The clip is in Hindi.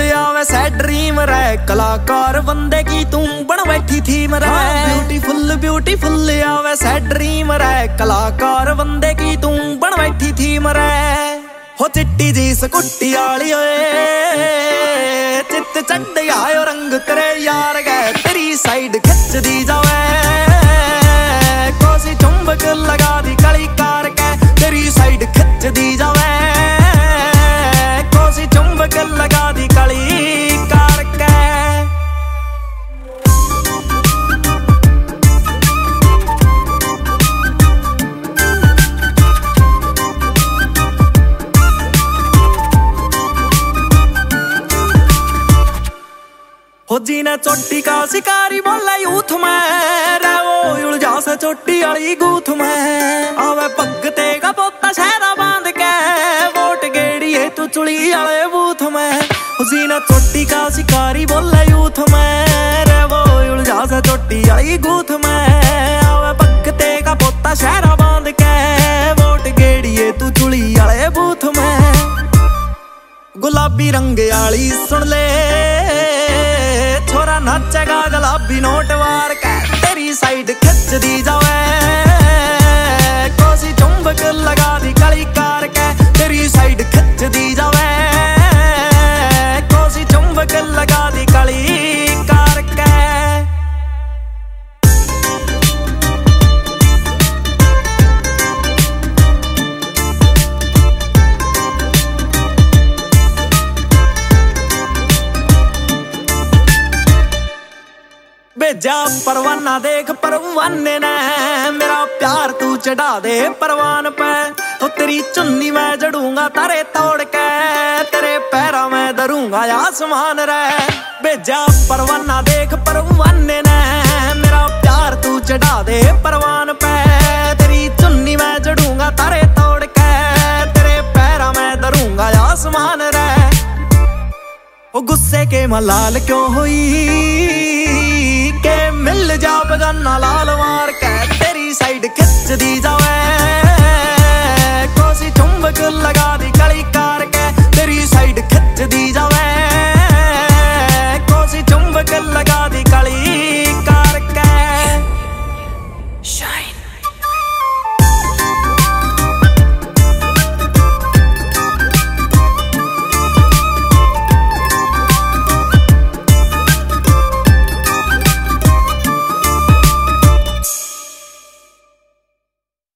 आवे सै ड्रीम रे, कलाकार बंदे की तू बन बैठी थी मरे। ब्यूटीफुल ब्यूटीफुल आवे सै ड्रीम रे, कलाकार बंदे की तू बन बैठी थी मरे। हो चिट्टी जी स्कूटी आली ओए, चित चढ़ आयो रंग तेरे यार गए, तेरी साइड खिच दी जावे, कोसी चुंबक लगा दी कली कार के, तेरी साइड खिच दी जावे, कोसी चुंबक लगा दी कली कार के। हो जी ने चोटी का शिकारी बोला यूथ में रे, वो उलझा से चोटी वाली गूथ में आवे भगते का पोता शहरा बांध के, वोट गेड़ी है तू चुड़ी वाले बूथ में। हो जी ने चोटी का शिकारी बोला यूथ में रे, वो उलझा से चोटी वाली गूथ में आवे भगते का पोता शहरा बांध के, वोट गेड़ी है तू चुड़ी वाले बूथ में। गुलाबी रंग आली सुन ले छोरा नाचेगा गुलाबी नोट वार के, तेरी साइड खिच दी जावे, कोसी चुंबक लगा दी कली कार के, तेरी साइड खिच दी जावे, कोसी चुंबक लगा दी कली कार के। भेजा परवाना देख परवाने ने, मेरा प्यार तू चढ़ा दे परवान पे, तो तेरी चुन्नी मैं जड़ूंगा तारे तोड़ के, तेरे पैरा में धरूंगा आसमान रे। भेजा परवाना देख परवाने ने, मेरा प्यार तू चढ़ा दे परवान पे, तेरी चुन्नी मैं जड़ूंगा तारे तोड़ के, तेरे पैरा में धरूंगा आसमान रे। ओ गुस्से के मलाल क्यों हुई के, मिल जा बगाना लाल मार के, तेरी साइड खिच दी जा